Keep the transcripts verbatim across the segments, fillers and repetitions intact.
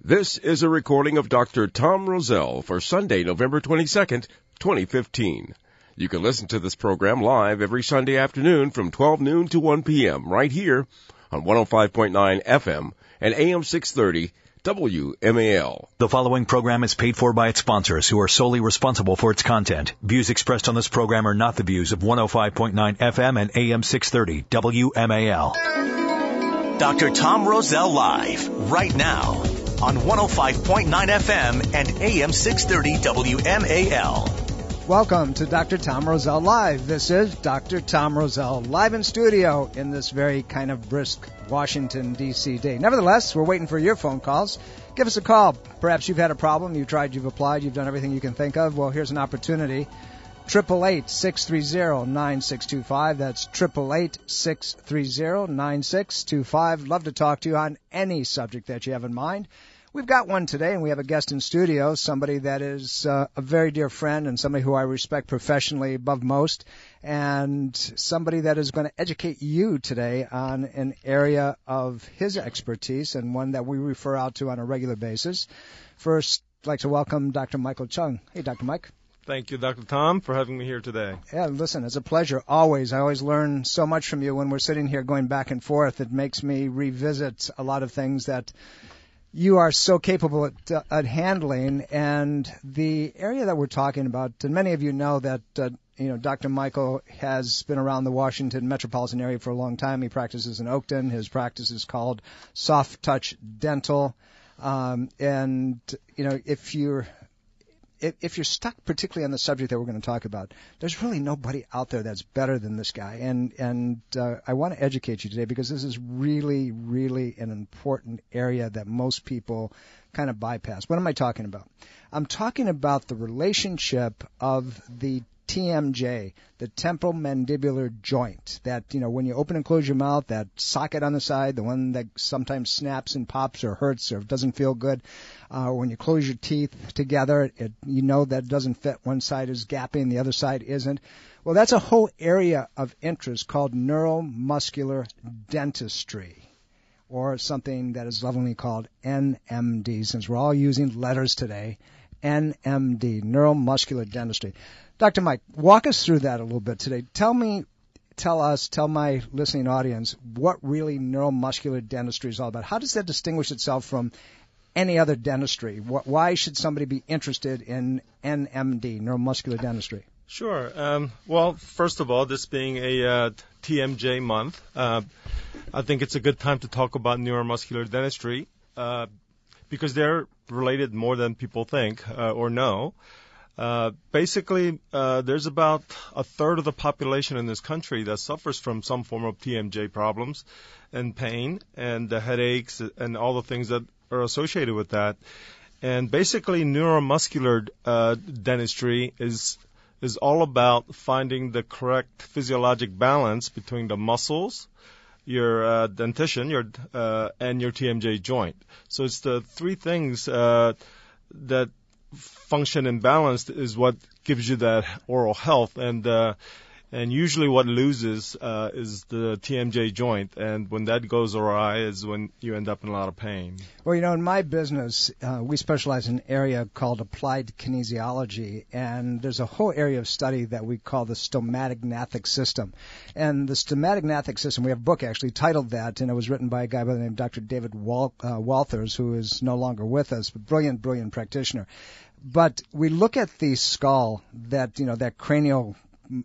This is a recording of Doctor Tom Rosell for Sunday, November twenty-second, twenty fifteen. You can listen to this program live every Sunday afternoon from twelve noon to one p.m. right here on one oh five point nine F M and A M six thirty W M A L. The following program is paid for by its sponsors, who are solely responsible for its content. Views expressed on this program are not the views of one oh five point nine F M and A M six thirty W M A L. Doctor Tom Rosell live right now on one oh five point nine F M and A M six thirty W M A L. Welcome to Doctor Tom Rosell Live. This is Doctor Tom Rosell live in studio in this very kind of brisk Washington, D C day. Nevertheless, we're waiting for your phone calls. Give us a call. Perhaps you've had a problem. You've tried, you've applied, you've done everything you can think of. Well, here's an opportunity. eight eight eight, six three zero, nine six two five. That's eight eight eight, six three zero, nine six two five. Love to talk to you on any subject that you have in mind. We've got one today, and we have a guest in studio, somebody that is uh, a very dear friend and somebody who I respect professionally above most, and somebody that is going to educate you today on an area of his expertise and one that we refer out to on a regular basis. First, I'd like to welcome Doctor Michael Chung. Hey, Doctor Mike. Thank you, Doctor Tom, for having me here today. Yeah, listen, it's a pleasure, always. I always learn so much from you when we're sitting here going back and forth. It makes me revisit a lot of things that you are so capable at, uh, at handling. And the area that we're talking about, and many of you know that, uh, you know, Doctor Michael has been around the Washington metropolitan area for a long time. He practices in Oakton. His practice is called Soft Touch Dental. Um, and, you know, if you're If you're stuck particularly on the subject that we're going to talk about, there's really nobody out there that's better than this guy. And and uh, I want to educate you today because this is really, really an important area that most people kind of bypass. What am I talking about? I'm talking about the relationship of the T M J, the temporal mandibular joint, that, you know, when you open and close your mouth, that socket on the side, the one that sometimes snaps and pops or hurts or doesn't feel good. Uh, when you close your teeth together, it, you know that doesn't fit. One side is gapping, the other side isn't. Well, that's a whole area of interest called neuromuscular dentistry, or something that is lovingly called N M D, since we're all using letters today. N M D, neuromuscular dentistry. Doctor Mike, walk us through that a little bit today. Tell me, tell us, tell my listening audience what really neuromuscular dentistry is all about. How does that distinguish itself from any other dentistry? Why should somebody be interested in N M D, neuromuscular dentistry? Sure. Um, well, first of all, this being a uh, T M J month, uh, I think it's a good time to talk about neuromuscular dentistry uh, because they're related more than people think uh, or know. Uh, basically, uh, there's about a third of the population in this country that suffers from some form of T M J problems and pain and the headaches and all the things that are associated with that. And basically, neuromuscular uh, dentistry is is all about finding the correct physiologic balance between the muscles, your uh, dentition, your uh, and your T M J joint. So it's the three things uh, that function and balance is what gives you that oral health, and uh, and usually what loses uh, is the T M J joint, and when that goes awry is when you end up in a lot of pain. Well, you know, in my business, uh, we specialize in an area called applied kinesiology, and there's a whole area of study that we call the stomatic-gnathic system. And the stomatic-gnathic system, we have a book actually titled that, and it was written by a guy by the name of Doctor David Wal- uh, Walthers, who is no longer with us, but brilliant, brilliant practitioner. But we look at the skull, that, you know, that cranial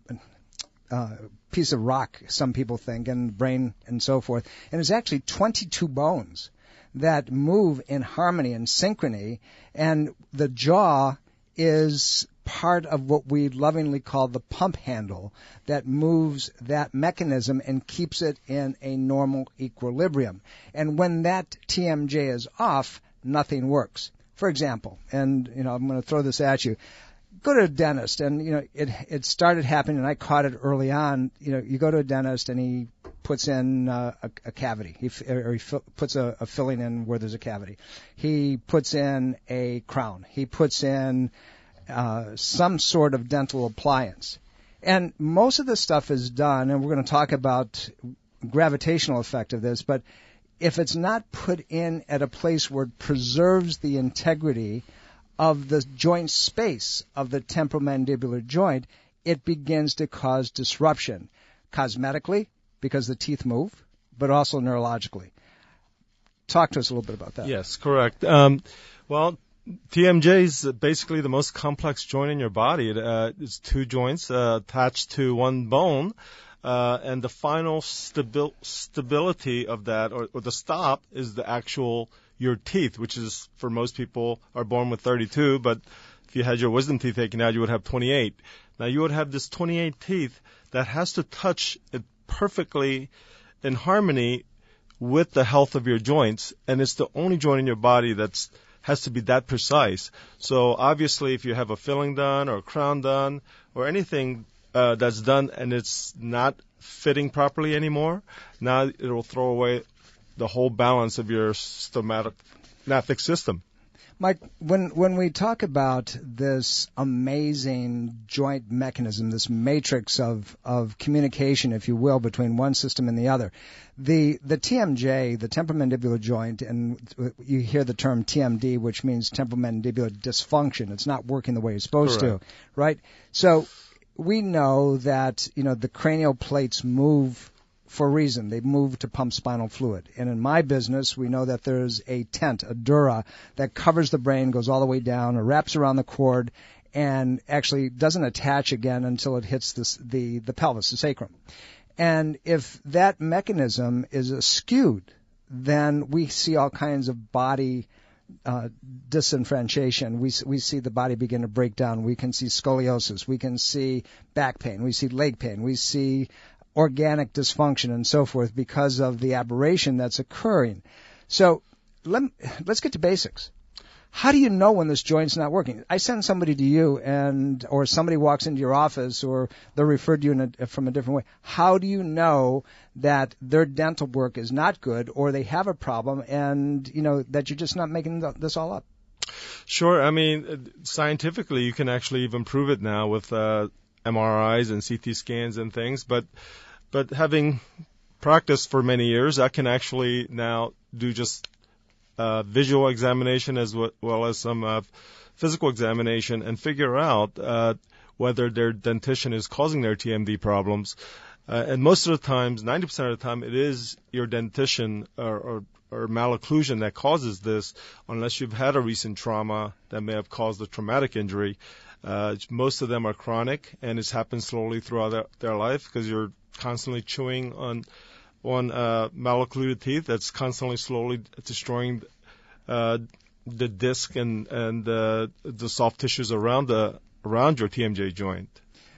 uh, piece of rock, some people think, and brain and so forth, and it's actually twenty-two bones that move in harmony and synchrony, and the jaw is part of what we lovingly call the pump handle that moves that mechanism and keeps it in a normal equilibrium. And when that T M J is off, nothing works. For example, and, you know, I'm going to throw this at you. Go to a dentist, and, you know, it it started happening, and I caught it early on. You know, you go to a dentist, and he puts in uh, a, a cavity. He, or he fi- puts a, a filling in where there's a cavity. He puts in a crown. He puts in uh, some sort of dental appliance. And most of this stuff is done, and we're going to talk about gravitational effect of this, but if it's not put in at a place where it preserves the integrity of the joint space of the temporomandibular joint, it begins to cause disruption, cosmetically, because the teeth move, but also neurologically. Talk to us a little bit about that. Yes, correct. Um, well, T M J is basically the most complex joint in your body. It, uh, it's two joints uh, attached to one bone, uh, and the final stabi- stability of that, or, or the stop, is the actual your teeth, which is, for most people, are born with thirty-two, but if you had your wisdom teeth taken out, you would have twenty-eight. Now, you would have this twenty-eight teeth that has to touch it perfectly in harmony with the health of your joints, and it's the only joint in your body that's has to be that precise. So obviously, if you have a filling done or a crown done or anything uh, that's done and it's not fitting properly anymore, now it'll throw away the whole balance of your stomatognathing system. Mike, when when we talk about this amazing joint mechanism, this matrix of, of communication, if you will, between one system and the other, the the T M J, the temporomandibular joint, and you hear the term T M D, which means temporomandibular dysfunction. It's not working the way it's supposed Correct. to, right? So we know that, you know, the cranial plates move for a reason. They move to pump spinal fluid. And in my business, we know that there's a tent, a dura, that covers the brain, goes all the way down, or wraps around the cord, and actually doesn't attach again until it hits this, the, the pelvis, the sacrum. And if that mechanism is skewed, then we see all kinds of body uh, disenfranciation. We we see the body begin to break down. We can see scoliosis. We can see back pain. We see leg pain. We see organic dysfunction and so forth because of the aberration that's occurring. So let, let's get to basics. How do you know when this joint's not working? I send somebody to you, and or somebody walks into your office, or they're referred to you in a, from a different way. How do you know that their dental work is not good, or they have a problem, and you know that you're just not making this all up? Sure. I mean, scientifically, you can actually even prove it now with uh, M R Is and C T scans and things. But but having practiced for many years, I can actually now do just Uh, visual examination as w- well as some uh, physical examination and figure out uh, whether their dentition is causing their T M D problems. Uh, and most of the times, ninety percent of the time, it is your dentition or, or, or malocclusion that causes this, unless you've had a recent trauma that may have caused a traumatic injury. Uh, most of them are chronic, and it's happened slowly throughout their, their life because you're constantly chewing on on uh, maloccluded teeth that's constantly slowly destroying uh, the disc and and uh, the soft tissues around the around your T M J joint.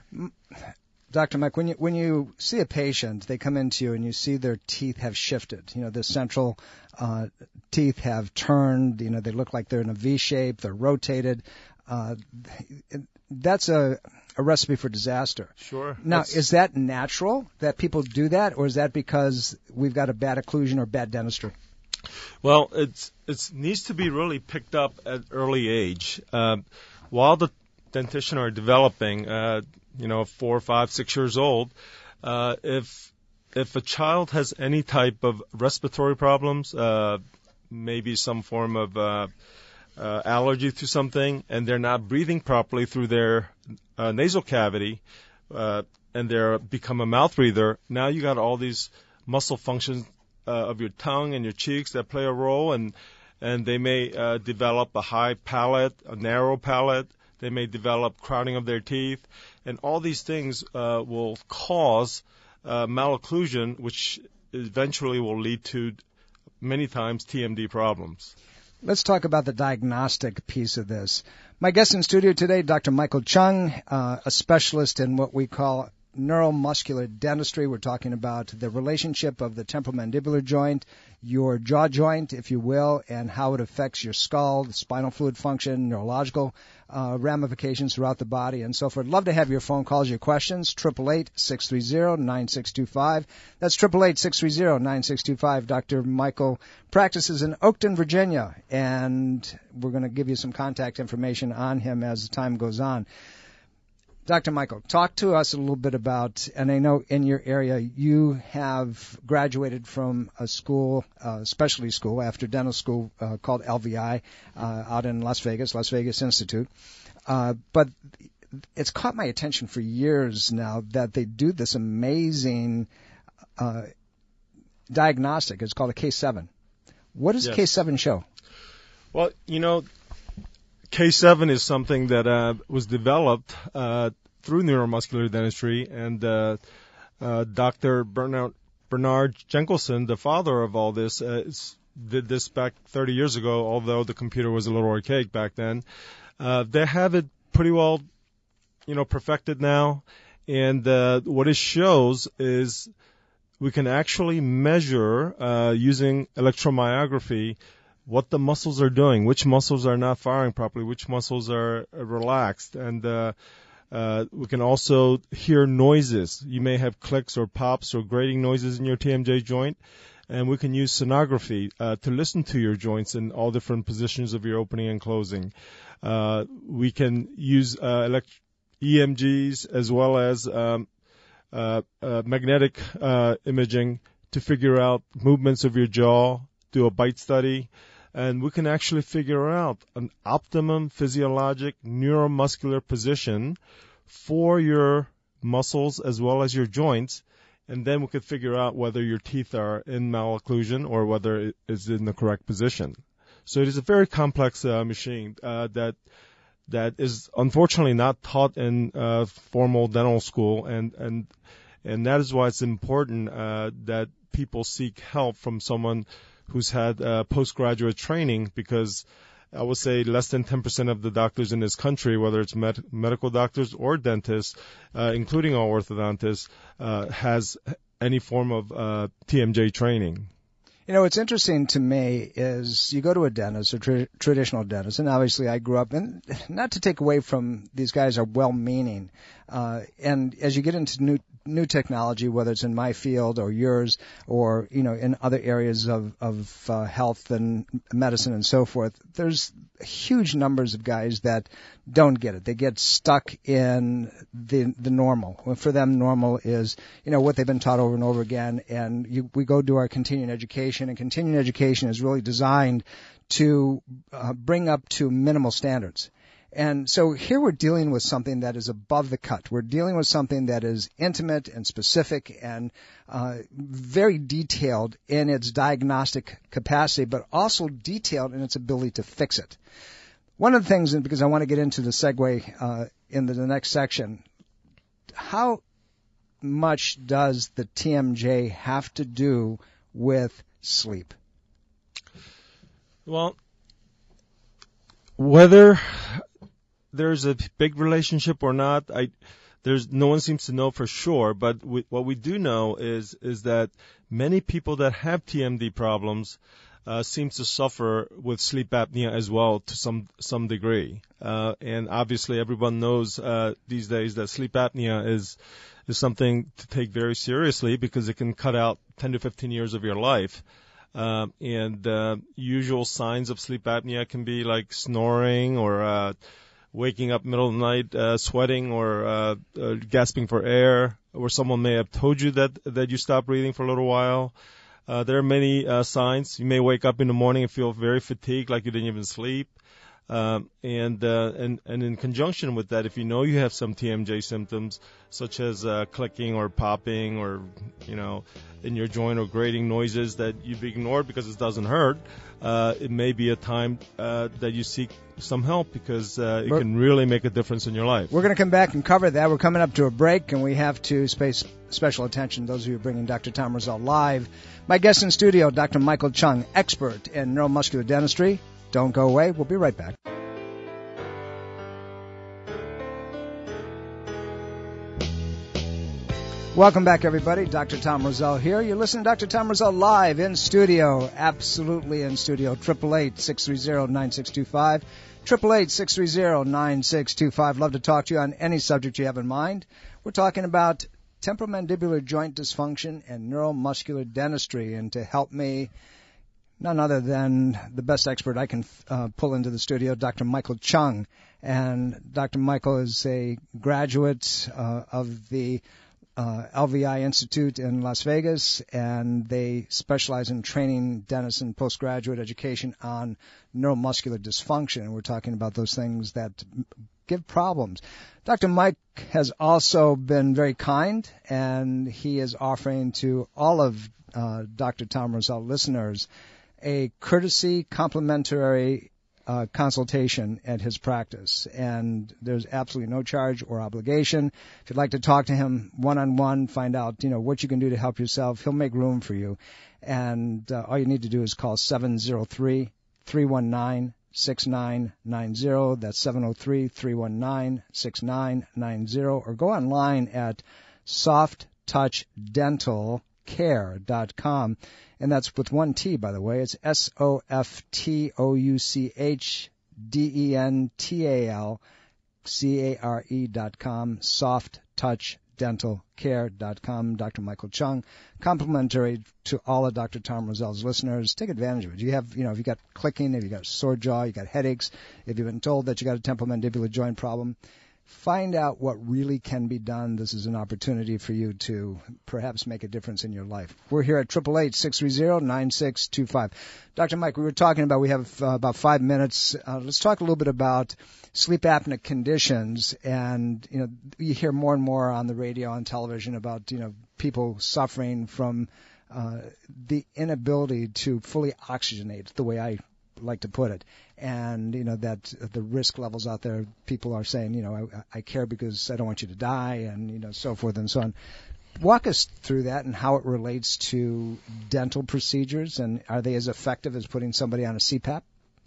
Doctor Mike, when you when you see a patient, they come into you and you see their teeth have shifted. You know, the central uh, teeth have turned. You know, they look like they're in a V shape. They're rotated. Uh, that's a a recipe for disaster. Sure. Now, That's... is that natural that people do that, or is that because we've got a bad occlusion or bad dentistry? Well, it's it needs to be really picked up at early age. Uh, while the dentition are developing, uh, you know, four, five, six years old, uh, if if a child has any type of respiratory problems, uh, maybe some form of uh, uh, allergy to something, and they're not breathing properly through their uh, nasal cavity, uh, and they're become a mouth breather, now you got all these muscle functions uh, of your tongue and your cheeks that play a role, and and they may uh, develop a high palate, a narrow palate. They may develop crowding of their teeth, and all these things uh, will cause uh, malocclusion, which eventually will lead to many times T M D problems. Let's talk about the diagnostic piece of this. My guest in studio today, Doctor Michael Chung, uh, a specialist in what we call neuromuscular dentistry. We're talking about the relationship of the temporomandibular joint, your jaw joint, if you will, and how it affects your skull, the spinal fluid function, neurological uh, ramifications throughout the body, and so forth. Love to have your phone calls, your questions, eight eight eight, six three zero, nine six two five. That's eight eight eight, six three zero, nine six two five. Doctor Michael practices in Oakton, Virginia, and we're going to give you some contact information on him as time goes on. Doctor Michael, talk to us a little bit about, and I know in your area you have graduated from a school, uh, specialty school, after dental school uh, called L V I uh, out in Las Vegas, Las Vegas Institute. Uh, but it's caught my attention for years now that they do this amazing uh, diagnostic. It's called a K seven. What does Yes. K seven show? Well, you know, K seven is something that uh, was developed uh, through neuromuscular dentistry, and uh, uh, Doctor Bernard, Bernard Jenkelson, the father of all this, uh, is, did this back thirty years ago, although the computer was a little archaic back then. Uh, they have it pretty well, you know, perfected now, and uh, what it shows is we can actually measure uh, using electromyography what the muscles are doing, which muscles are not firing properly, which muscles are uh, relaxed, and uh, uh, we can also hear noises. You may have clicks or pops or grating noises in your T M J joint, and we can use sonography uh, to listen to your joints in all different positions of your opening and closing. Uh, we can use uh, elect- E M Gs as well as um, uh, uh, magnetic uh, imaging to figure out movements of your jaw, do a bite study, and we can actually figure out an optimum physiologic neuromuscular position for your muscles as well as your joints, and then we could figure out whether your teeth are in malocclusion or whether it is in the correct position. So it is a very complex uh, machine uh, that that is unfortunately not taught in uh, formal dental school, and and and that is why it's important uh, that people seek help from someone who's had uh, postgraduate training, because I would say less than ten percent of the doctors in this country, whether it's med- medical doctors or dentists, uh, including our orthodontists, uh, has any form of uh, T M J training. You know, what's interesting to me is you go to a dentist, a tra- traditional dentist, and obviously I grew up, and not to take away from these guys are well-meaning, uh, and as you get into new new technology, whether it's in my field or yours, or you know in other areas of of uh, health and medicine and so forth, there's huge numbers of guys that don't get it. They get stuck in the the normal. For them, normal is you know what they've been taught over and over again, and you, we go do our continuing education, and continuing education is really designed to uh, bring up to minimal standards. And so here we're dealing with something that is above the cut. We're dealing with something that is intimate and specific and uh, very detailed in its diagnostic capacity, but also detailed in its ability to fix it. One of the things, and because I want to get into the segue uh, in the, the next section, how much does the T M J have to do with sleep? Well, whether there's a big relationship or not, I there's no one seems to know for sure. But we, what we do know is is that many people that have T M D problems uh, seem to suffer with sleep apnea as well to some some degree. Uh, and obviously, everyone knows uh, these days that sleep apnea is is something to take very seriously, because it can cut out ten to fifteen years of your life. Uh, and uh, usual signs of sleep apnea can be like snoring or uh, waking up middle of the night, uh, sweating or uh, uh, gasping for air, or someone may have told you that that you stopped breathing for a little while. Uh, there are many uh, signs. You may wake up in the morning and feel very fatigued, like you didn't even sleep. Um, and, uh, and and in conjunction with that, if you know you have some T M J symptoms, such as uh, clicking or popping or, you know, in your joint, or grating noises that you've ignored because it doesn't hurt, uh, it may be a time uh, that you seek some help, because uh, it We're, can really make a difference in your life. We're going to come back and cover that. We're coming up to a break, and we have to pay special attention to those of you bringing Doctor Tom Rosell live. My guest in studio, Doctor Michael Chung, expert in neuromuscular dentistry. Don't go away. We'll be right back. Welcome back, everybody. Doctor Tom Rosell here. You're listening to Doctor Tom Rosell live in studio, absolutely in studio. eight eight eight, six three zero, nine six two five. eight eight eight, six three zero, nine six two five. Love to talk to you on any subject you have in mind. We're talking about temporomandibular joint dysfunction and neuromuscular dentistry. And to help me none other than the best expert I can uh, pull into the studio, Doctor Michael Chung. And Doctor Michael is a graduate uh, of the uh, L V I Institute in Las Vegas, and they specialize in training dentists in postgraduate education on neuromuscular dysfunction. And we're talking about those things that give problems. Doctor Mike has also been very kind, and he is offering to all of uh, Doctor Tom Rosell listeners a courtesy complimentary uh, consultation at his practice. And there's absolutely no charge or obligation. If you'd like to talk to him one-on-one, find out, you know, what you can do to help yourself, he'll make room for you. And uh, all you need to do is call seven oh three, three one nine, six nine nine zero. That's seven oh three, three one nine, six nine nine zero. Or go online at soft touch dental care dot com. And that's with one T, by the way. It's S O F T O U C H D E N T A L C A R E dot com, soft touch dental care dot com. Doctor Michael Chung, complimentary to all of Doctor Tom Rosell's listeners. Take advantage of it. You have, you know, if you got clicking, if you got sore jaw, you got headaches, if you've been told that you got a temporomandibular joint problem, find out what really can be done. This is an opportunity for you to perhaps make a difference in your life. We're here at eight eight eight, six three zero, nine six two five. Doctor Mike, we were talking about, we have uh, about five minutes. Uh, let's talk a little bit about sleep apnea conditions. And, you know, you hear more and more on the radio, on television about, you know, people suffering from uh, the inability to fully oxygenate, the way I like to put it. And, you know, that the risk levels out there, people are saying, you know, I, I care because I don't want you to die, and, you know, so forth and so on. Walk us through that and how it relates to dental procedures, and are they as effective as putting somebody on a C PAP?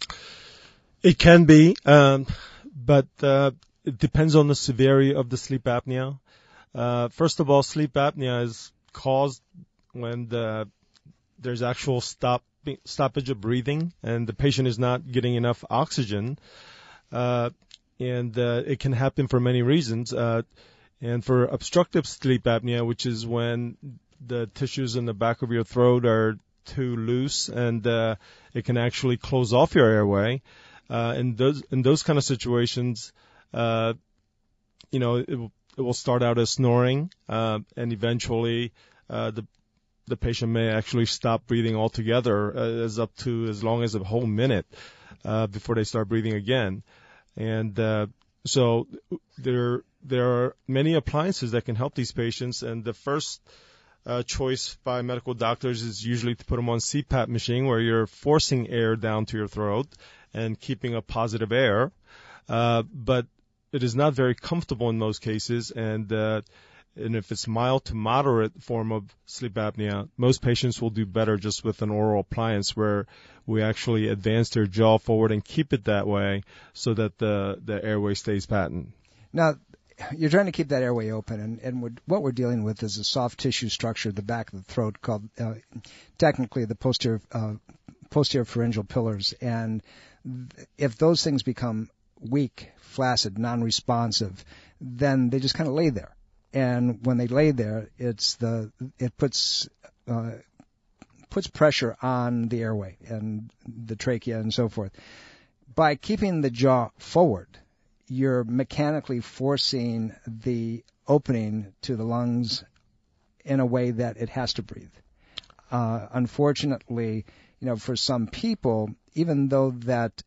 It can be, um, but uh, it depends on the severity of the sleep apnea. Uh, first of all, sleep apnea is caused when the, there's actual stop stoppage of breathing, and the patient is not getting enough oxygen. Uh, and uh, it can happen for many reasons. Uh, and for obstructive sleep apnea, which is when the tissues in the back of your throat are too loose, and uh, it can actually close off your airway. Uh, in those in those kind of situations, uh, you know, it, it will start out as snoring, uh, and eventually uh, the the patient may actually stop breathing altogether, uh, as up to as long as a whole minute uh, before they start breathing again. And uh, so there there are many appliances that can help these patients. And the first uh, choice by medical doctors is usually to put them on C PAP machine, where you're forcing air down to your throat and keeping a positive air. Uh, but it is not very comfortable in most cases, and uh, And if it's mild to moderate form of sleep apnea, most patients will do better just with an oral appliance, where we actually advance their jaw forward and keep it that way so that the, the airway stays patent. Now, you're trying to keep that airway open, and, and we're, what we're dealing with is a soft tissue structure at the back of the throat called, uh, technically, the posterior, uh, posterior pharyngeal pillars. And if those things become weak, flaccid, non-responsive, then they just kind of lay there. And when they lay there, it's the it puts uh, puts pressure on the airway and the trachea and so forth. By keeping the jaw forward, you're mechanically forcing the opening to the lungs in a way that it has to breathe. Uh, unfortunately, you know, for some people, even though that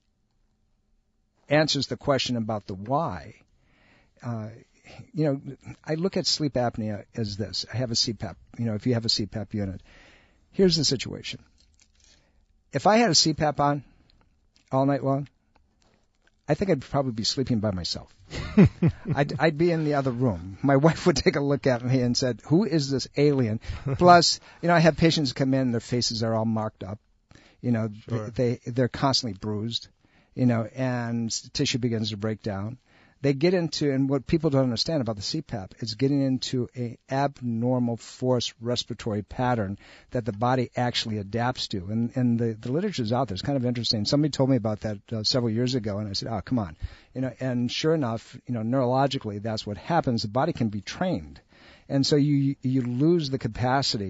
answers the question about the why, uh, you know, I look at sleep apnea as this. I have a C PAP. You know, if you have a C PAP unit, here's the situation. If I had a C PAP on all night long, I think I'd probably be sleeping by myself. I'd, I'd be in the other room. My wife would take a look at me and said, "Who is this alien?" Plus, you know, I have patients come in, their faces are all marked up. You know, sure. they, they're constantly bruised, you know, and tissue begins to break down. They get into, and what people don't understand about the C PAP is getting into a abnormal forced respiratory pattern that the body actually adapts to. And, and the, the literature's out there. It's kind of interesting. Somebody told me about that uh, several years ago, and I said, oh, come on. You know, and sure enough, you know, neurologically, that's what happens. The body can be trained. And so you, you lose the capacity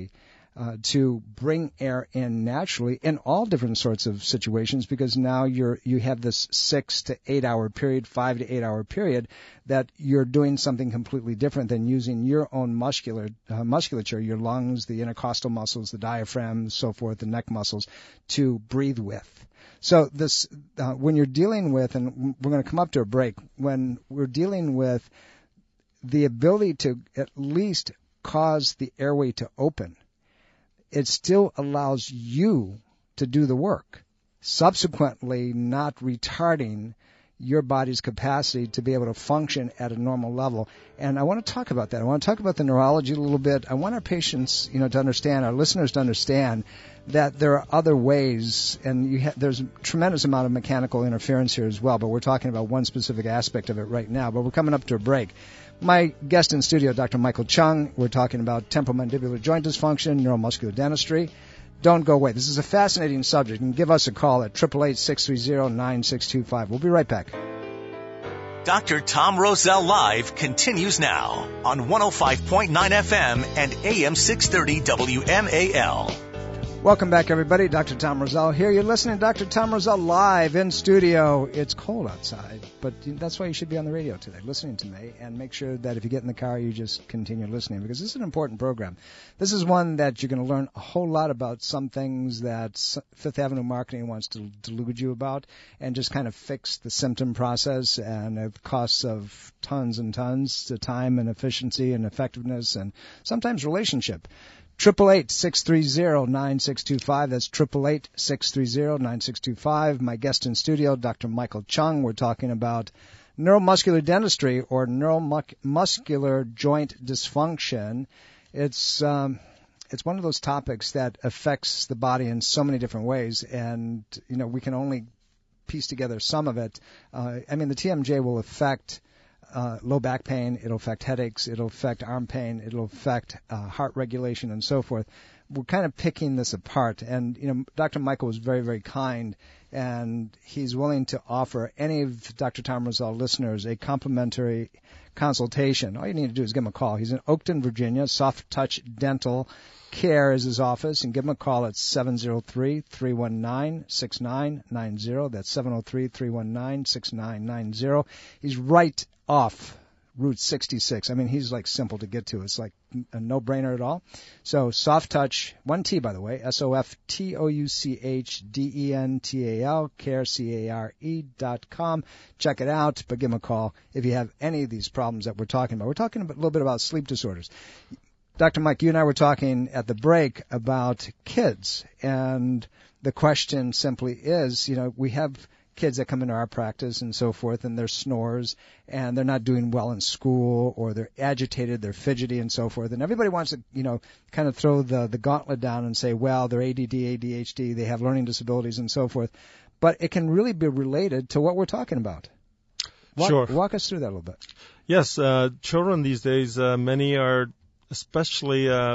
uh, to bring air in naturally in all different sorts of situations, because now you're you have this six to eight hour period, five to eight hour period that you're doing something completely different than using your own muscular uh, musculature, your lungs, the intercostal muscles, the diaphragm, so forth, the neck muscles, to breathe with. So this, uh, when you're dealing with, and we're going to come up to a break, when we're dealing with the ability to at least cause the airway to open, it still allows you to do the work, subsequently not retarding your body's capacity to be able to function at a normal level. And I want to talk about that. I want to talk about the neurology a little bit. I want our patients, you know, to understand, our listeners to understand that there are other ways, and you ha- there's a tremendous amount of mechanical interference here as well, but we're talking about one specific aspect of it right now. But we're coming up to a break. My guest in studio, Doctor Michael Chung. We're talking about temporomandibular joint dysfunction, neuromuscular dentistry. Don't go away. This is a fascinating subject, and give us a call at eight eight eight, six three zero, nine six two five. We'll be right back. Doctor Tom Rosell Live continues now on one oh five point nine F M and A M six thirty W M A L. Welcome back, everybody. Doctor Tom Rosell here. You're listening to Doctor Tom Rosell live in studio. It's cold outside, but that's why you should be on the radio today, listening to me, and make sure that if you get in the car, you just continue listening, because this is an important program. This is one that you're going to learn a whole lot about, some things that Fifth Avenue Marketing wants to delude you about, and just kind of fix the symptom process, and it costs of tons and tons to time and efficiency and effectiveness and sometimes relationship. eight eight eight, six three zero, nine six two five. That's eight eight eight, six three zero, nine six two five. My guest in studio, Doctor Michael Chung. We're talking about neuromuscular dentistry, or neuromuscular joint dysfunction. It's um, it's one of those topics that affects the body in so many different ways, and you know we can only piece together some of it. Uh, I mean, the T M J will affect Uh, low back pain, it'll affect headaches, it'll affect arm pain, it'll affect uh, heart regulation and so forth. We're kind of picking this apart, and you know, Doctor Michael was very, very kind, and he's willing to offer any of Doctor Tom Rosell listeners a complimentary consultation. All you need to do is give him a call. He's in Oakton, Virginia. Soft Touch Dental Care is his office, and give him a call at seven oh three, three one nine, six nine nine zero. That's seven oh three, three one nine, six nine nine zero. He's right off Route sixty-six. I mean, he's like simple to get to. It's like a no-brainer at all. So Soft Touch, one T by the way, S O F T O U C H D E N T A L, care, C A R E dot com. Check it out, but give him a call if you have any of these problems that we're talking about. We're talking a little bit about sleep disorders. Doctor Mike, you and I were talking at the break about kids, and the question simply is, you know, we have kids that come into our practice and so forth, and they're snores, and they're not doing well in school, or they're agitated, they're fidgety, and so forth. And everybody wants to, you know, kind of throw the, the gauntlet down and say, well, they're A D D, A D H D, they have learning disabilities, and so forth. But it can really be related to what we're talking about. Walk, Sure. Walk us through that a little bit. Yes, uh, children these days, uh, many are especially uh,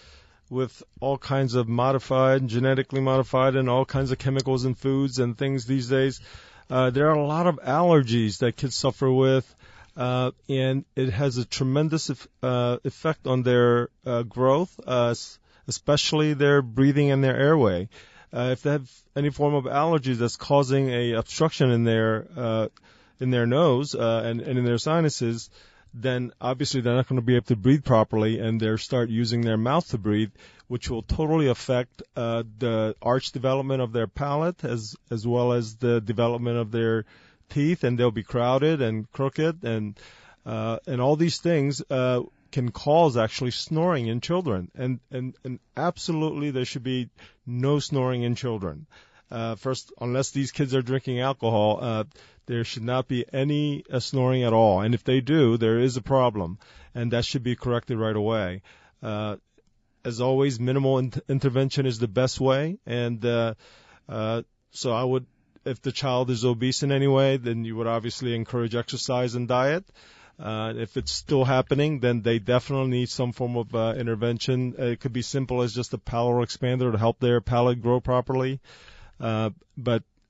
with all kinds of modified, genetically modified, and all kinds of chemicals in foods and things these days. Uh, there are a lot of allergies that kids suffer with, uh, and it has a tremendous uh, effect on their uh, growth, uh, especially their breathing and their airway. Uh, if they have any form of allergies that's causing a obstruction in their uh, in their nose uh, and, and in their sinuses, then obviously they're not going to be able to breathe properly, and they'll start using their mouth to breathe, which will totally affect uh, the arch development of their palate as as well as the development of their teeth, and they'll be crowded and crooked, and uh, and all these things uh, can cause actually snoring in children, and, and, and absolutely there should be no snoring in children. Uh, first, unless these kids are drinking alcohol, uh, there should not be any uh, snoring at all. And if they do, there is a problem, and that should be corrected right away. Uh, as always, minimal in- intervention is the best way. And uh, uh, so I would, if the child is obese in any way, then you would obviously encourage exercise and diet. Uh, if it's still happening, then they definitely need some form of uh, intervention. Uh, it could be simple as just a palatal expander to help their palate grow properly. Uh, but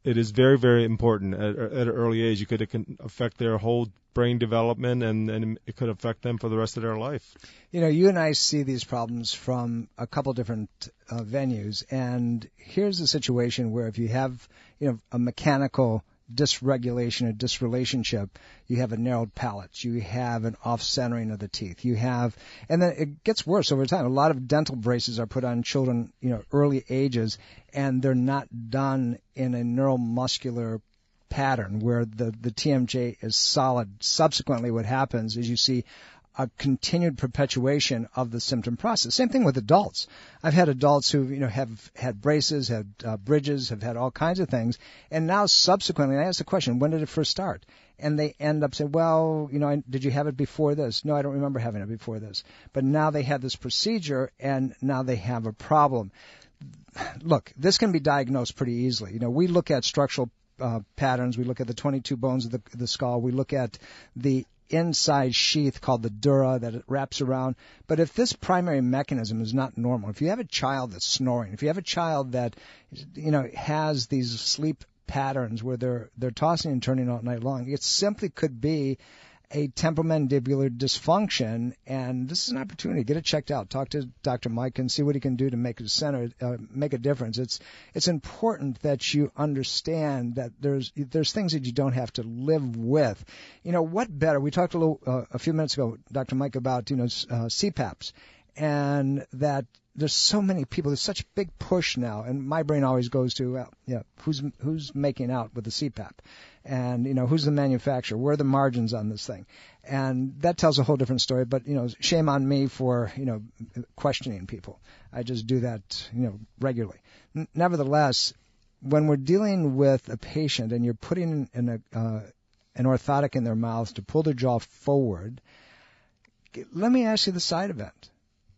it is very, very important at, at an early age. It could it can affect their whole brain development, and, and it could affect them for the rest of their life. You know, you and I see these problems from a couple different uh, venues, and here's a situation where if you have, you know, a mechanical dysregulation or dysrelationship, you have a narrowed palate, you have an off-centering of the teeth, you have, and then it gets worse over time. A lot of dental braces are put on children, you know, early ages, and they're not done in a neuromuscular pattern where the, the T M J is solid. Subsequently, what happens is you see a continued perpetuation of the symptom process. Same thing with adults. I've had adults who, you know, have had braces, had uh, bridges, have had all kinds of things, and now subsequently, I ask the question, when did it first start? And they end up saying, well, you know, I, did you have it before this? No, I don't remember having it before this. But now they had this procedure, and now they have a problem. Look, this can be diagnosed pretty easily. You know, we look at structural uh, patterns. We look at the twenty-two bones of the, the skull. We look at the inside sheath called the dura that it wraps around. But if this primary mechanism is not normal, if you have a child that's snoring, if you have a child that, you know, has these sleep patterns where they're they're tossing and turning all night long, it simply could be a temporomandibular dysfunction, and this is an opportunity. Get it checked out. Talk to Doctor Mike and see what he can do to make a center, uh, make a difference. It's it's important that you understand that there's there's things that you don't have to live with. You know, what better? We talked a little uh, a few minutes ago, Doctor Mike, about you know uh, C PAPs, and that there's so many people. There's such a big push now, and my brain always goes to, well, yeah, who's who's making out with the C PAP, and you know who's the manufacturer, where are the margins on this thing, and that tells a whole different story. But you know, shame on me for you know questioning people. I just do that you know regularly. N- nevertheless, when we're dealing with a patient and you're putting in a uh, an orthotic in their mouth to pull their jaw forward, let me ask you the side event.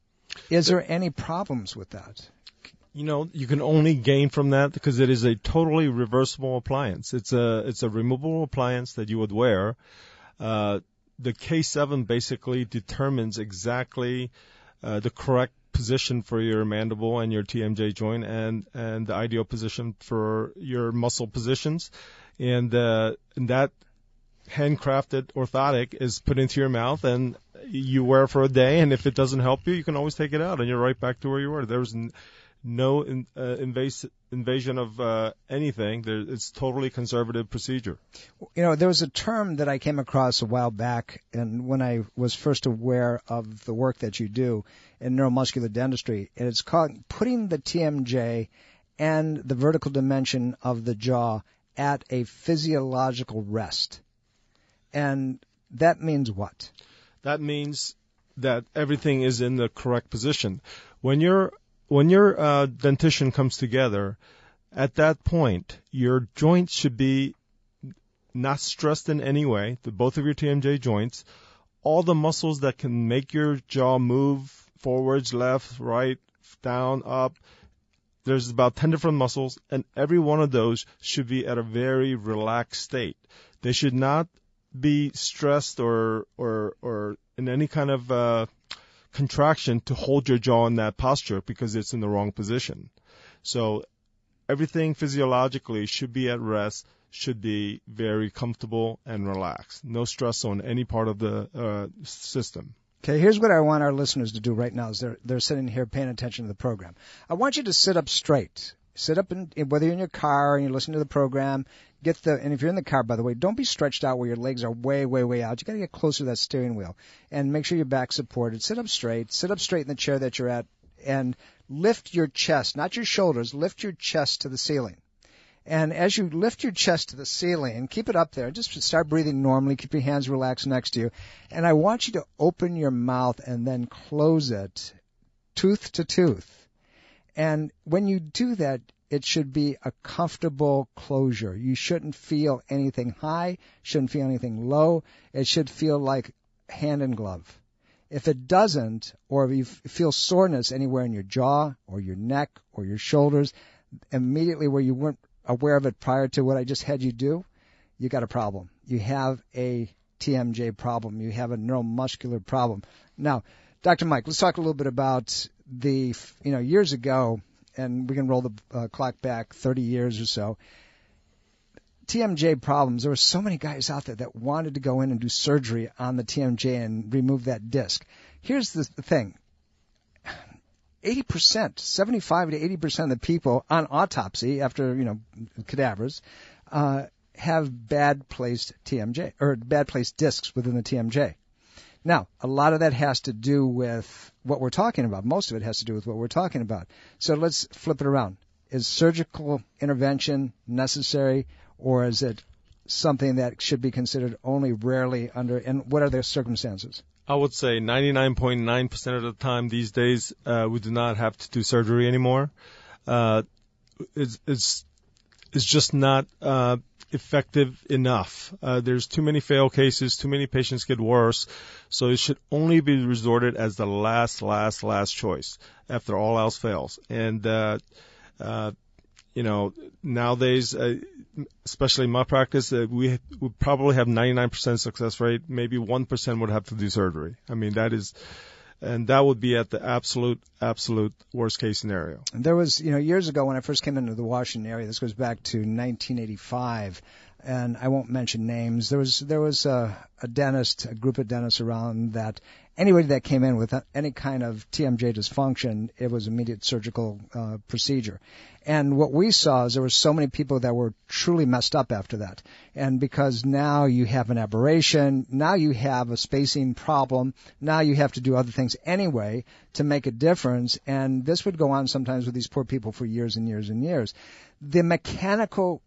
Is there any problems with that? You know, you can only gain from that because it is a totally reversible appliance. It's a it's a removable appliance that you would wear. Uh, the K seven basically determines exactly uh, the correct position for your mandible and your T M J joint, and, and the ideal position for your muscle positions, and, uh, and that handcrafted orthotic is put into your mouth, and you wear it for a day, and if it doesn't help you, you can always take it out, and you're right back to where you were. There's n- no in, uh, invas- invasion of uh, anything. There, it's totally conservative procedure. You know, there was a term that I came across a while back, and when I was first aware of the work that you do in neuromuscular dentistry, and it's called putting the T M J and the vertical dimension of the jaw at a physiological rest. And that means what? That means that everything is in the correct position. When your when your uh, dentition comes together, at that point, your joints should be not stressed in any way. The, both of your T M J joints, all the muscles that can make your jaw move forwards, left, right, down, up. There's about ten different muscles, and every one of those should be at a very relaxed state. They should not be stressed or or or in any kind of uh, contraction to hold your jaw in that posture because it's in the wrong position. So everything physiologically should be at rest, should be very comfortable and relaxed. No stress on any part of the uh, system. Okay, here's what I want our listeners to do right now as they're, they're sitting here paying attention to the program. I want you to sit up straight. Sit up, in, whether you're in your car and you're listening to the program, get the, and if you're in the car, by the way, don't be stretched out where your legs are way, way, way out. You got to get closer to that steering wheel and make sure your back's supported. Sit up straight. Sit up straight in the chair that you're at and lift your chest, not your shoulders, lift your chest to the ceiling. And as you lift your chest to the ceiling, keep it up there. Just start breathing normally. Keep your hands relaxed next to you. And I want you to open your mouth and then close it tooth to tooth. And when you do that, it should be a comfortable closure. You shouldn't feel anything high, shouldn't feel anything low. It should feel like hand in glove. If it doesn't, or if you feel soreness anywhere in your jaw or your neck or your shoulders, immediately where you weren't aware of it prior to what I just had you do, you got a problem. You have a T M J problem. You have a neuromuscular problem. Now, Doctor Mike, let's talk a little bit about the, you know, years ago, and we can roll the uh, clock back thirty years or so. T M J problems, there were so many guys out there that wanted to go in and do surgery on the T M J and remove that disc. Here's the thing. eighty percent, seventy-five to eighty percent of the people on autopsy after, you know, cadavers, uh, have bad placed T M J, or bad placed discs within the T M J. Now, a lot of that has to do with what we're talking about. Most of it has to do with what we're talking about. So let's flip it around. Is surgical intervention necessary, or is it something that should be considered only rarely under, and what are the circumstances? I would say ninety-nine point nine percent of the time these days, uh, we do not have to do surgery anymore. Uh, it's, it's, it's just not, uh, effective enough. Uh, there's too many fail cases, too many patients get worse, so it should only be resorted as the last, last, last choice after all else fails. And, uh, uh, you know, nowadays, uh, especially in my practice, uh, we, we probably have ninety-nine percent success rate. Maybe one percent would have to do surgery. I mean, that is, and that would be at the absolute, absolute worst case scenario. And there was, you know, years ago when I first came into the Washington area, this goes back to nineteen eighty-five, and I won't mention names. There was, there was a, a dentist, a group of dentists around that anybody that came in with any kind of T M J dysfunction, it was immediate surgical uh, procedure. And what we saw is there were so many people that were truly messed up after that. And because now you have an aberration, now you have a spacing problem, now you have to do other things anyway to make a difference. And this would go on sometimes with these poor people for years and years and years. The mechanical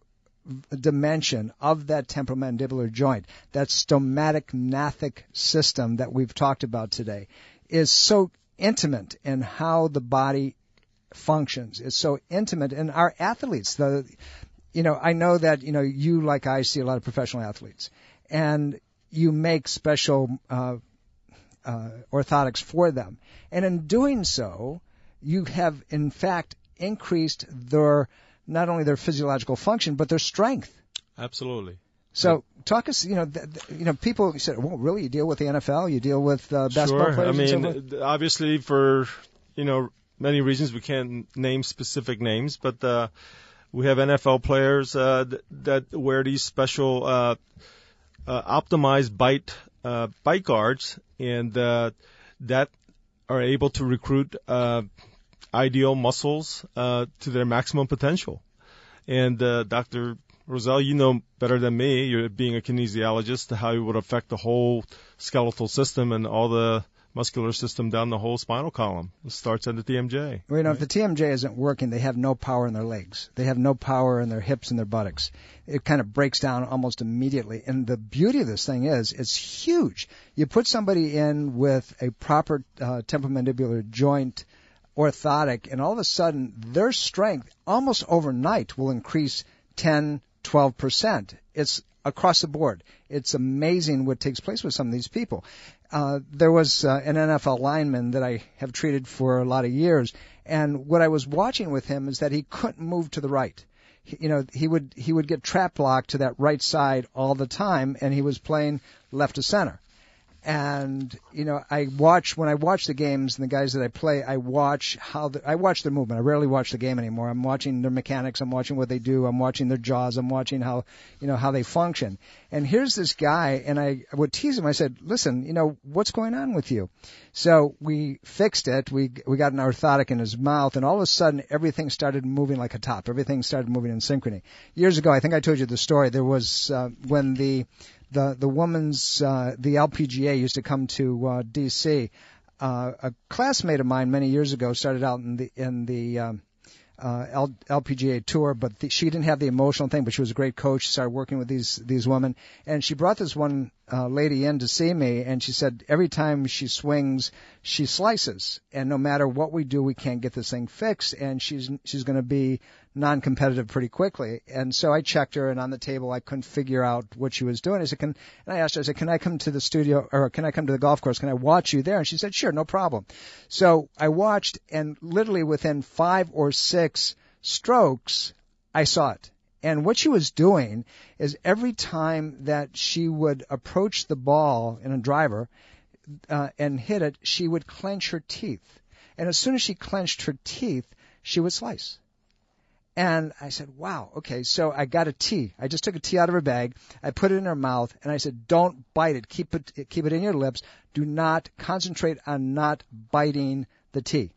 dimension of that temporomandibular joint, that stomatic gnathic system that we've talked about today, is so intimate in how the body functions. It's so intimate in our athletes. The, you know, I know that, you know, you, like I, see a lot of professional athletes, and you make special uh, uh, orthotics for them. And in doing so, you have, in fact, increased their, not only their physiological function, but their strength. Absolutely. So talk us, you know, th- th- you know, people said, well, really, you deal with the N F L, you deal with uh, basketball sure. players? I mean, and so forth? Obviously for, you know, many reasons we can't name specific names, but uh, we have N F L players uh, th- that wear these special uh, uh, optimized bite uh, bite guards, and uh, that are able to recruit uh, ideal muscles uh, to their maximum potential. And uh, Doctor Rosell, you know better than me, you're being a kinesiologist, how it would affect the whole skeletal system and all the muscular system down the whole spinal column. It starts at the T M J. Well, you know, right? if the T M J isn't working, they have no power in their legs. They have no power in their hips and their buttocks. It kind of breaks down almost immediately. And the beauty of this thing is, it's huge. You put somebody in with a proper uh, temporomandibular joint orthotic, and all of a sudden, their strength almost overnight will increase ten, twelve percent. It's across the board. It's amazing what takes place with some of these people. Uh, there was uh, an N F L lineman that I have treated for a lot of years, and what I was watching with him is that he couldn't move to the right. He, you know, he would he would get trap locked to that right side all the time, and he was playing left to center. And, you know, I watch, when I watch the games and the guys that I play, I watch how, the, I watch their movement. I rarely watch the game anymore. I'm watching their mechanics. I'm watching what they do. I'm watching their jaws. I'm watching how, you know, how they function. And here's this guy, and I would tease him. I said, listen, you know, what's going on with you? So we fixed it. We, we got an orthotic in his mouth, and all of a sudden everything started moving like a top. Everything started moving in synchrony. Years ago, I think I told you the story. There was, uh, when the, The the woman's uh, the L P G A used to come to uh, D C. Uh, a classmate of mine many years ago started out in the in the um, uh, L, LPGA tour, but the, she didn't have the emotional thing. But she was a great coach. She started working with these these women, and she brought this one uh, lady in to see me, and she said every time she swings, she slices, and no matter what we do, we can't get this thing fixed, and she's she's going to be non-competitive pretty quickly. And so I checked her, and on the table I couldn't figure out what she was doing. I said, "Can?" And I asked her, I said, "Can I come to the studio, or can I come to the golf course? Can I watch you there?" And she said, "Sure, no problem." So I watched, and literally within five or six strokes, I saw it. And what she was doing is every time that she would approach the ball in a driver uh, and hit it, she would clench her teeth. And as soon as she clenched her teeth, she would slice. And I said, wow, okay, so I got a tea. I just took a tea out of her bag. I put it in her mouth, and I said, don't bite it. Keep it, keep it in your lips. Do not concentrate on not biting the tea.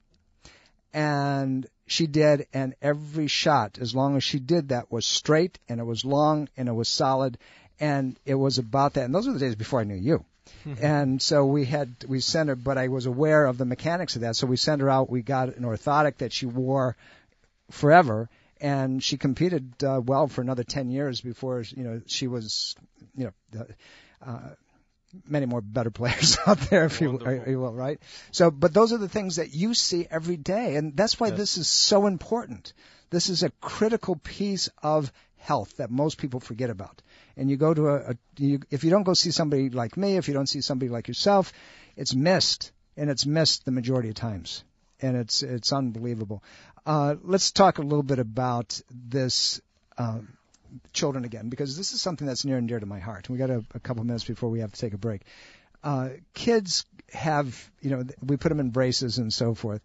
And she did, and every shot, as long as she did that, was straight, and it was long, and it was solid, and it was about that. And those were the days before I knew you. Mm-hmm. And so we had, we sent her, but I was aware of the mechanics of that, so we sent her out. We got an orthotic that she wore forever, and she competed uh, well for another ten years before, you know, she was, you know, uh, many more better players out there, if you, if you will, right? So, but those are the things that you see every day, and that's why yes. this is so important. This is a critical piece of health that most people forget about. And you go to a, a you, if you don't go see somebody like me, if you don't see somebody like yourself, it's missed, and it's missed the majority of times, and it's it's unbelievable. Uh, let's talk a little bit about this. Um, children again, because this is something that's near and dear to my heart. We got a, a couple minutes before we have to take a break. Uh, kids have, you know, we put them in braces and so forth.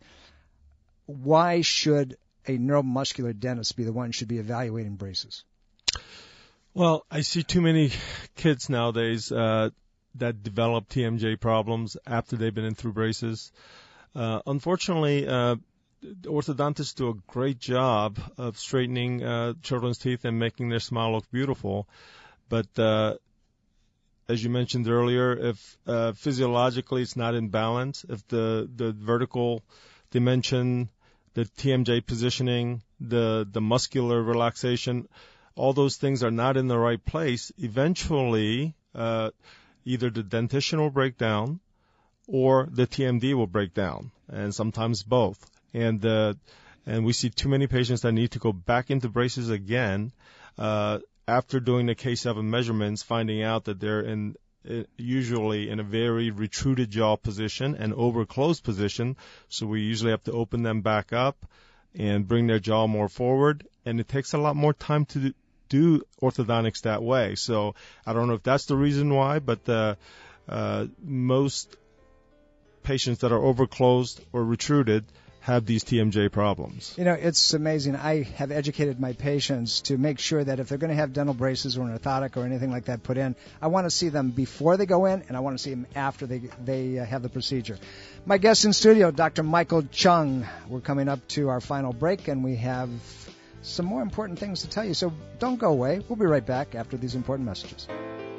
Why should a neuromuscular dentist be the one who should be evaluating braces? Well, I see too many kids nowadays uh, that develop T M J problems after they've been in through braces. Uh, unfortunately, uh, orthodontists do a great job of straightening uh, children's teeth and making their smile look beautiful. But uh, as you mentioned earlier, if uh, physiologically it's not in balance, if the, the vertical dimension, the T M J positioning, the, the muscular relaxation, all those things are not in the right place, eventually uh, either the dentition will break down or the T M D will break down, and sometimes both. And uh, and we see too many patients that need to go back into braces again uh, after doing the K seven measurements, finding out that they're in uh, usually in a very retruded jaw position and over-closed position. So we usually have to open them back up and bring their jaw more forward. And it takes a lot more time to do orthodontics that way. So I don't know if that's the reason why, but uh, uh, most patients that are over-closed or retruded have these T M J problems. You know, it's amazing. I have educated my patients to make sure that if they're going to have dental braces or an orthotic or anything like that put in, I want to see them before they go in, and I want to see them after they they uh, have the procedure. My guest in studio, Doctor Michael Chung. We're coming up to our final break, and we have some more important things to tell you. So don't go away. We'll be right back after these important messages.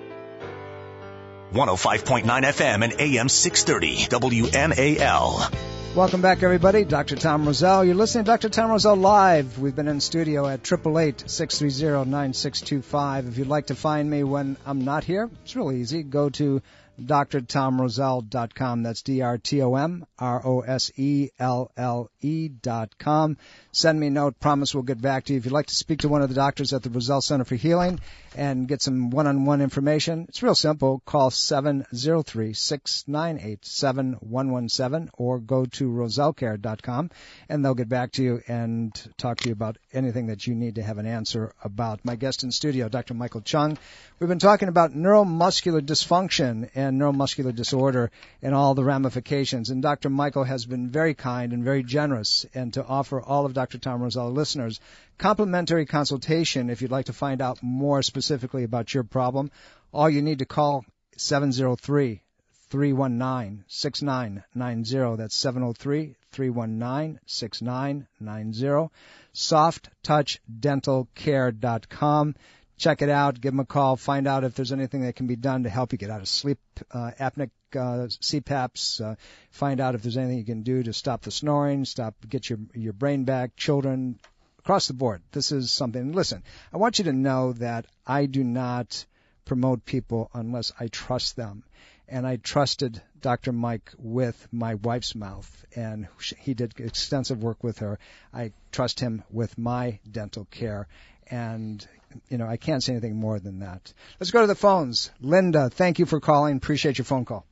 one oh five point nine F M and A M six thirty W M A L. Welcome back, everybody. Doctor Tom Rosell. You're listening to Doctor Tom Rosell Live. We've been in studio at eight eight eight, six three zero, nine six two five. If you'd like to find me when I'm not here, it's really easy. Go to D R Tom Rosell dot com. That's D R T O M R O S E L L E dot com. Send me a note. Promise we'll get back to you. If you'd like to speak to one of the doctors at the Rosell Center for Healing and get some one-on-one information, it's real simple. Call seven zero three, six nine eight, seven one one seven or go to rosell care dot com, and they'll get back to you and talk to you about anything that you need to have an answer about. My guest in studio, Doctor Michael Chung. We've been talking about neuromuscular dysfunction and neuromuscular disorder and all the ramifications. And Doctor Michael has been very kind and very generous, and to offer all of Doctor Tom Rosell listeners complimentary consultation if you'd like to find out more specifically about your problem. All you need to call seven zero three, three one nine, six nine nine zero. That's seven zero three, three one nine, six nine nine zero. soft touch dental care dot com. Check it out. Give them a call. Find out if there's anything that can be done to help you get out of sleep uh, apneic uh, C PAPs. Uh, find out if there's anything you can do to stop the snoring, stop, get your your brain back. Children, across the board. This is something. Listen, I want you to know that I do not promote people unless I trust them. And I trusted Doctor Mike with my wife's mouth, and he did extensive work with her. I trust him with my dental care, and you know, I can't say anything more than that. Let's go to the phones. Linda, thank you for calling. Appreciate your phone call.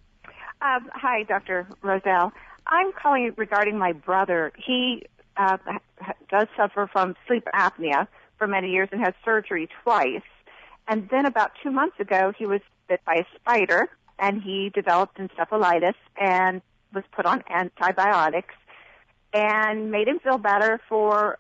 Uh, hi, Doctor Rosell. I'm calling regarding my brother. He uh, does suffer from sleep apnea for many years and has surgery twice. And then about two months ago, he was bit by a spider, and he developed encephalitis and was put on antibiotics and made him feel better for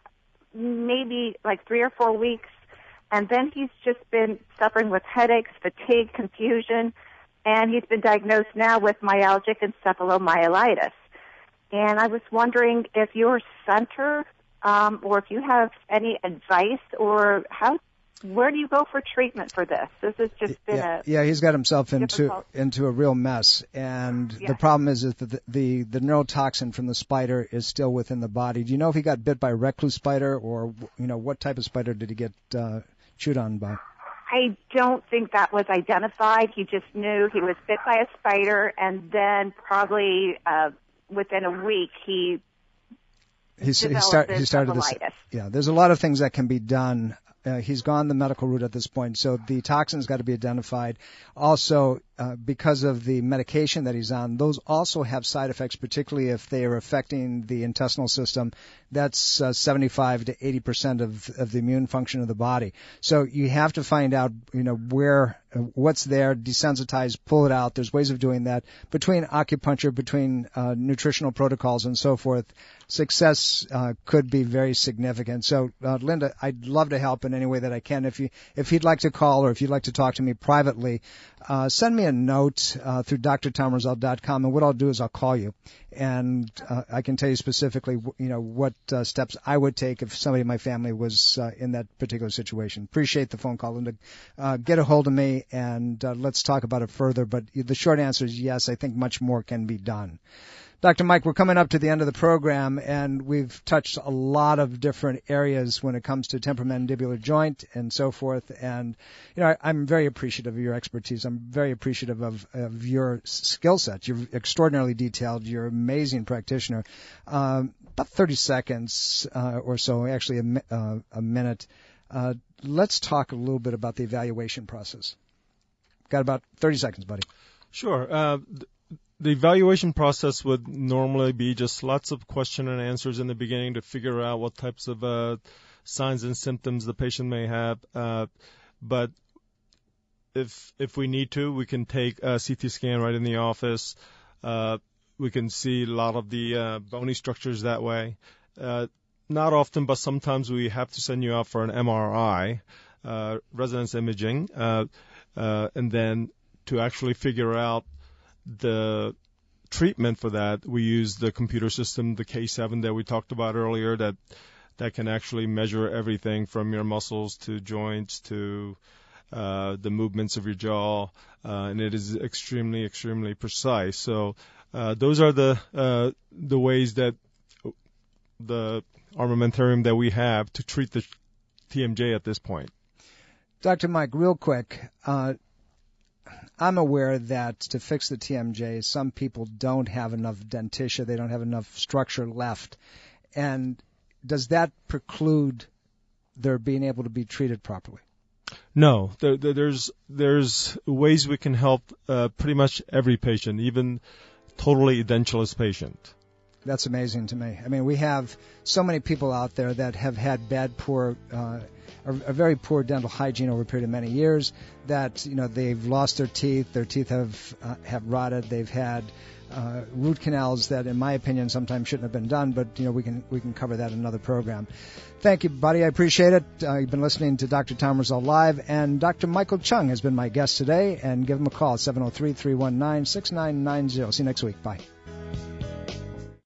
maybe like three or four weeks, and then he's just been suffering with headaches, fatigue, confusion, and he's been diagnosed now with myalgic encephalomyelitis. And I was wondering if your center um, or if you have any advice or how, where do you go for treatment for this? This has just been yeah, a yeah. He's got himself into difficult. into a real mess, and Yeah. the problem is, is that the, the the neurotoxin from the spider is still within the body. Do you know if he got bit by a recluse spider, or you know what type of spider did he get uh, chewed on by? I don't think that was identified. He just knew he was bit by a spider, and then probably uh, within a week he He's, he, developed start, this he started this. encephalitis. Yeah, there's a lot of things that can be done. Uh, he's gone the medical route at this point, so the toxin's got to be identified. Also, uh, because of the medication that he's on, those also have side effects, particularly if they are affecting the intestinal system. That's uh, seventy-five to eighty percent of, of the immune function of the body. So you have to find out, you know, where, uh, what's there, desensitize, pull it out. There's ways of doing that between acupuncture, between uh, nutritional protocols and so forth. Success uh, could be very significant. So, uh, Linda, I'd love to help in any way that I can. If you, if you'd like to call or if you'd like to talk to me privately, uh, send me a note uh, through d r tom roselle dot com, and what I'll do is I'll call you, and uh, I can tell you specifically, you know, what uh, steps I would take if somebody in my family was uh, in that particular situation. Appreciate the phone call, Linda. Uh, get a hold of me, and uh, let's talk about it further. But the short answer is yes, I think much more can be done. Doctor Mike, we're coming up to the end of the program, and we've touched a lot of different areas when it comes to temporomandibular joint and so forth. And, you know, I, I'm very appreciative of your expertise. I'm very appreciative of, of your skill set. You're extraordinarily detailed. You're an amazing practitioner. Um, about thirty seconds uh, or so, actually a, mi- uh, a minute. Uh, let's talk a little bit about the evaluation process. Got about thirty seconds, buddy. Sure. Uh, th- The evaluation process would normally be just lots of question and answers in the beginning to figure out what types of uh, signs and symptoms the patient may have. Uh, but if if we need to, we can take a C T scan right in the office. Uh, we can see a lot of the uh, bony structures that way. Uh, not often, but sometimes we have to send you out for an M R I, uh, resonance imaging, uh, uh, and then to actually figure out the treatment for that, we use the computer system, the K seven that we talked about earlier, that that can actually measure everything from your muscles to joints to uh, the movements of your jaw, uh, and it is extremely, extremely precise. So uh, those are the uh, the ways that the armamentarium that we have to treat the T M J at this point. Doctor Mike, real quick, uh, I'm aware that to fix the T M J, some people don't have enough denticcia, they don't have enough structure left. And does that preclude their being able to be treated properly? No, there, there, there's there's ways we can help uh, pretty much every patient, even totally edentulous patient. That's amazing to me. I mean, we have so many people out there that have had bad, poor, uh, a, a very poor dental hygiene over a period of many years. That you know they've lost their teeth, their teeth have uh, have rotted. They've had uh, root canals that, in my opinion, sometimes shouldn't have been done. But you know we can we can cover that in another program. Thank you, buddy. I appreciate it. Uh, you've been listening to Doctor Tom Roselle Live, and Doctor Michael Chung has been my guest today. And give him a call, seven oh three, three one nine, six nine nine zero. See you next week. Bye.